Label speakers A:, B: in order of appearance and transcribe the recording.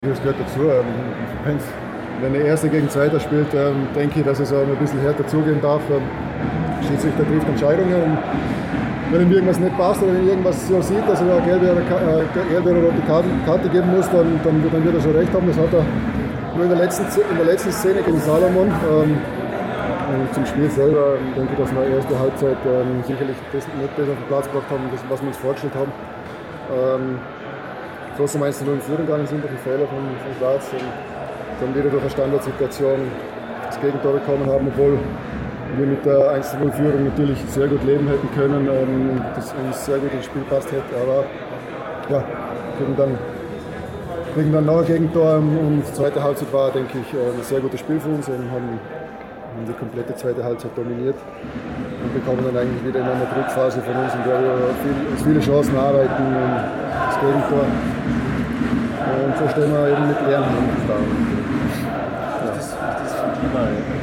A: Das gehört dazu. Wenn der Erste gegen Zweiter spielt, denke ich, dass es auch ein bisschen härter zugehen darf. Schiedsrichter trifft Entscheidungen. Und wenn ihm irgendwas nicht passt oder wenn irgendwas so sieht, dass er eine gelbe oder rote Karte geben muss, dann wird er schon recht haben. Das hat er nur in der letzten Szene gegen Salomon. Und zum Spiel selber denke ich, dass wir erste Halbzeit sicherlich das nicht besser auf den Platz gebracht haben, das, was wir uns vorgestellt haben. Trotzdem 1:0 in Führung gegangen sind durch den Fehler von Graz und dann wieder durch eine Standardsituation das Gegentor bekommen haben, obwohl wir mit der 1:0-Führung natürlich sehr gut leben hätten können, das uns sehr gut ins Spiel passt hätte, aber ja, kriegen dann noch ein Gegentor und die zweite Halbzeit war, denke ich, ein sehr gutes Spiel für uns und haben die komplette zweite Halbzeit dominiert und bekommen dann eigentlich wieder in einer Druckphase von uns, in der wir viele Chancen arbeiten und das Gegentor. Und so stehen wir eben mit leeren Händen da.
B: Das ist